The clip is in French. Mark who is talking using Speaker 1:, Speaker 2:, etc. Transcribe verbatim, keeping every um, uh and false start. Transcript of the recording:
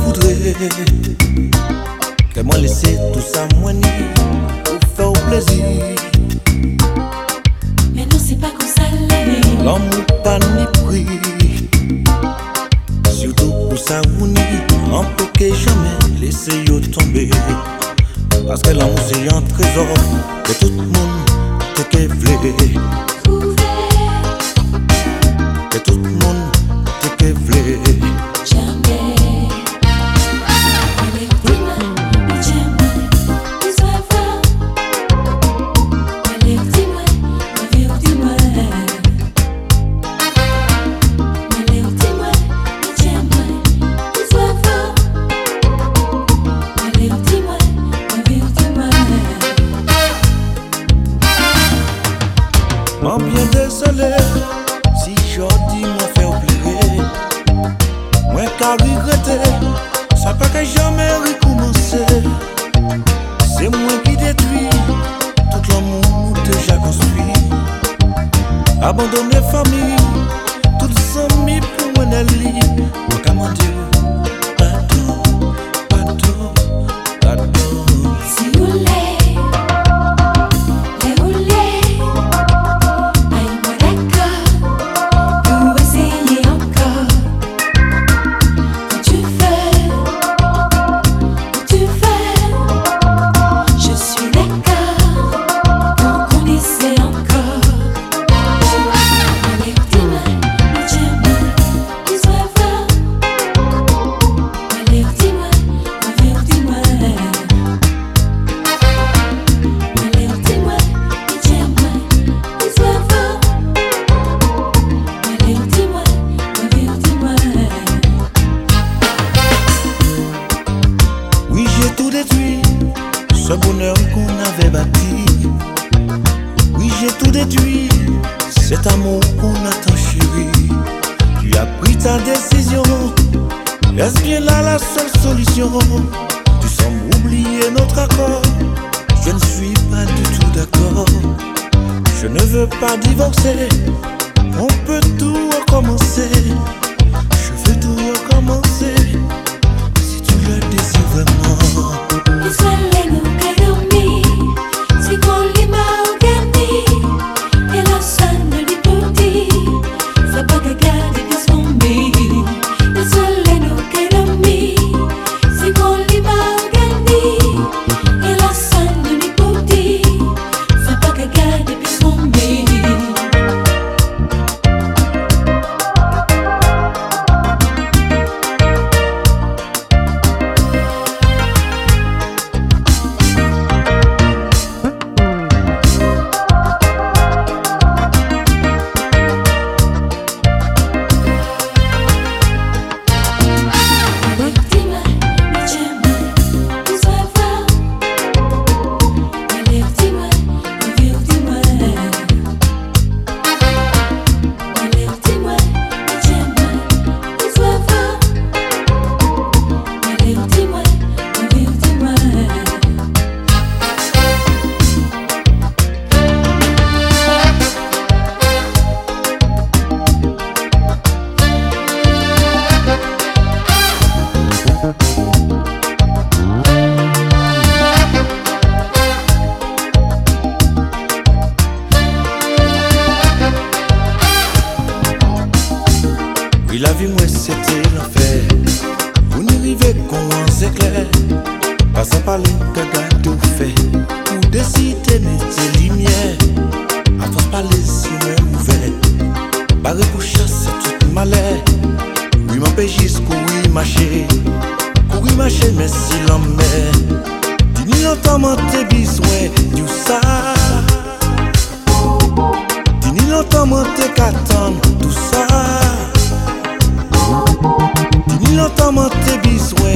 Speaker 1: voudrais que moi laisser tout ça moi ni pour faire plaisir.
Speaker 2: Mais non, c'est pas comme ça l'année.
Speaker 1: L'amour pas ni prix. Surtout pour ça ou ni on peut que jamais laisser yo tomber. Parce que l'amour c'est un trésor que tout le monde te que vle. Que tout le monde te que vle.
Speaker 2: Jamais. Allez, dis-moi, jamais. Dis-moi, allez, dis-moi, ma vie, dis-moi. Allez, dis-moi, jamais. Dis-moi, allez, dis-moi, ma vie, dis-moi.
Speaker 1: M'en bien désolé si j'ordis m'a fait oublier. Moi qu'à regretter, ça pas que jamais recommencer. C'est moi qui détruis tout l'amour déjà construit. Abandonner famille, tout amis pour moi Nelly. Moi qu'à m'en dire, pardon, pardon, pardon.
Speaker 2: Si vous voulez, les voulez, aïe-moi d'accord, vous essayez encore. Quand tu fais, quand tu fais, je suis d'accord, pour qu'on essaie encore. Allez, dis-moi, dis-moi, dis-moi, allez, dis-moi, allez, dis-moi. Allez, dis-moi, dis-moi, dis-moi, allez, dis-moi, allez, dis-moi.
Speaker 1: Oui, j'ai tout détruit, ce bonheur qu'on avait bâti. Oui, j'ai tout détruit, cet amour qu'on a tant chéri. Tu as pris ta décision, est-ce bien là la seule solution? Tu sembles oublier notre accord, je ne suis pas du tout d'accord. Je ne veux pas divorcer, on peut tout recommencer. Je veux tout recommencer, si tu le désires vraiment.
Speaker 2: Israelenu kadomi, sikoli maogani, et la scène de l'hypothie, ça pas qu'à garder que son bille. Israelenu kadomi, sikoli maogani, et la scène de l'hypothie, ça pas qu'à garder que son bille. Allez, dis-moi, dis-moi, dis-moi, allez, dis-moi, allez, dis-moi. Allez, dis-moi, dis-moi, dis-moi, allez, dis-moi, allez, dis-moi.
Speaker 1: Oui, la vie, moi, c'était l'enfer. Vous n'arrivez qu'on c'est clair. Passant par les gagas tout fait. Pour décider, mettez lumière. À force parler, si même ouvert. Barré pour chasser toute malheur. Oui, m'empêche courir, marcher. Courir, marcher, mais si l'emmène. Dis-nous longtemps, monter besoin, du ça. Dis-nous longtemps, monter qu'attendre, tout ça. Dis-nous longtemps, monter besoin.